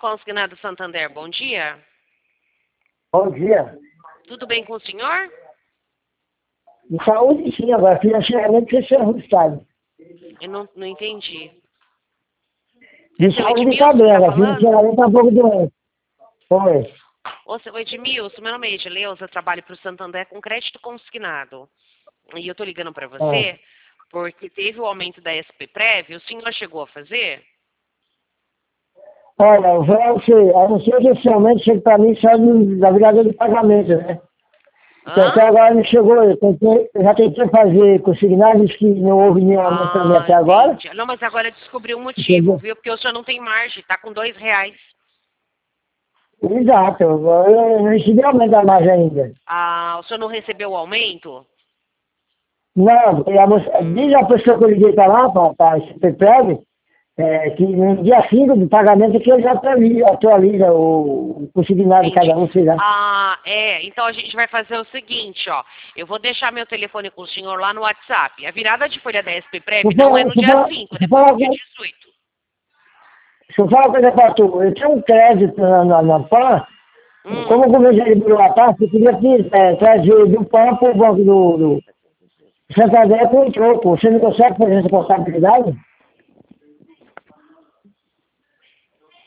Consignado Santander, bom dia. Bom dia. Tudo bem com o senhor? De saúde, sim, agora financeiramente você é ajustado. Eu não entendi. De Seu saúde Edmilson está bem, tá agora falando? financeiramente está um pouco doente. Oi. Ô, seu Edmilson, meu nome é Edileuza, eu trabalho para o Santander com crédito consignado. E eu tô ligando para você porque teve o aumento da SP-Prev, o senhor chegou a fazer? Olha, eu vou anunciar que esse aumento chega para mim só da virada de pagamento, né? Então, até Hã? agora não chegou, eu já tentei fazer consignado, disse que não houve nenhum aumento para mim até agora. Entendi. Não, mas agora descobri um motivo, Entendeu? viu? Porque o senhor não tem margem, tá com R$ 2. Exato, eu não recebi aumento da margem ainda. Ah, o senhor não recebeu o aumento? Não, diz a pessoa que eu liguei para lá, para esse PPEV, que no dia 5 do pagamento que ele já atualiza o consignado de Entendi. cada um, sei lá. Ah, então a gente vai fazer o seguinte, ó. Eu vou deixar meu telefone com o senhor lá no WhatsApp. A virada de folha da SP-Prev não é no dia 5, é depois do dia 18. Se eu falar uma coisa para tu, eu tinha um crédito na PAN, como o governo já liberou a taxa, eu queria trazer do PAN para o banco do Santander com um troco. Você não consegue fazer essa contabilidade?